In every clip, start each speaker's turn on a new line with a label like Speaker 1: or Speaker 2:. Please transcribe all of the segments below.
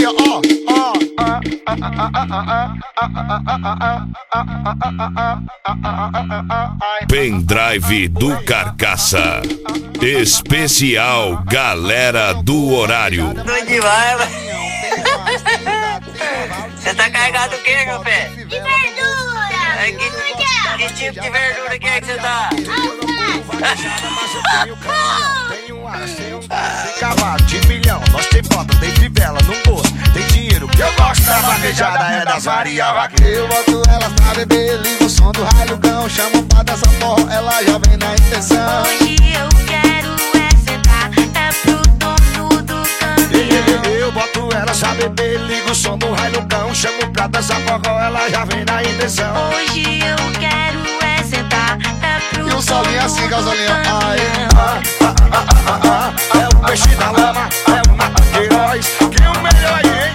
Speaker 1: ali, ó.
Speaker 2: Pendrive do Carcaça. Especial Galera do Horário.
Speaker 3: Doido demais, mano. Você tá carregado o quê, meu pé?
Speaker 4: De verdura!
Speaker 3: Que tipo de verdura que é que você tá?
Speaker 1: Tem cavalo de milhão, nós tem bota, tem fivela no bolso, tem dinheiro que eu gosto da vaquejada, é das varia vaqueira. Eu boto elas pra beber, ligo o som do raio-gão, chamo pra dança forró, ela já vem na intenção.
Speaker 4: Hoje eu quero sentar, é pro dono do caminhão.
Speaker 1: Eu boto elas pra beber, ligo o som do raio-gão, chamo pra dança forró, ela já vem na intenção.
Speaker 4: Hoje eu quero sentar, é pro
Speaker 1: E o solinho assim, gasolinho, ai,
Speaker 4: caminhão.
Speaker 1: é o peixe da lama, é o Marcos Queiroz, que o melhor aí, hein?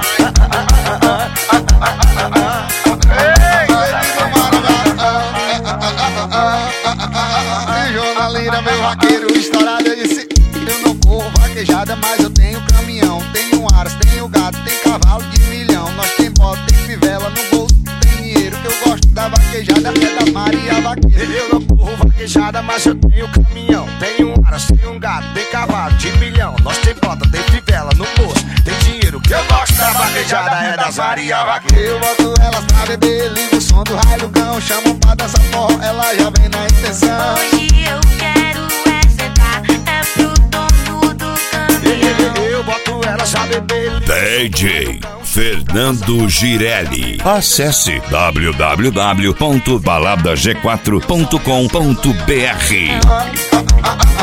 Speaker 1: Ei, jornalina, meu vaqueiro estourado, eu disse, eu não corro vaquejada, mas eu tenho caminhão, tenho aras, tenho gato, tem cavalo de milhão, nós tem bota, tem fivela no bolso, tem dinheiro, que eu gosto da vaquejada, é da Maria Vaqueira. Eu não corro vaquejada, mas eu tenho caminhão, tenho aras, tenho gato, tem cavalo de milhão, nós tem bota, tem fivela no bolso, tem dinheiro, que eu gosto da vaquejada, é das Maria Vaqueira. Eu boto elas pra beber, ligo o som do raio-gão, chamo pra dança forró, ela já vem na intenção.
Speaker 4: Hoje eu quero sentar, é pro dono do caminhão.
Speaker 1: Eu boto elas pra beber.
Speaker 2: DJ Fernando Girelli. Acesse www.baladag4.com.br.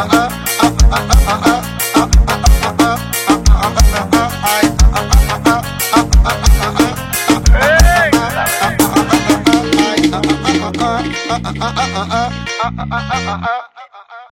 Speaker 1: Ah, ah, ah, ah, ah, ah, ah, ah, ah, ah, ah, ah, ah, ah, ah, ah,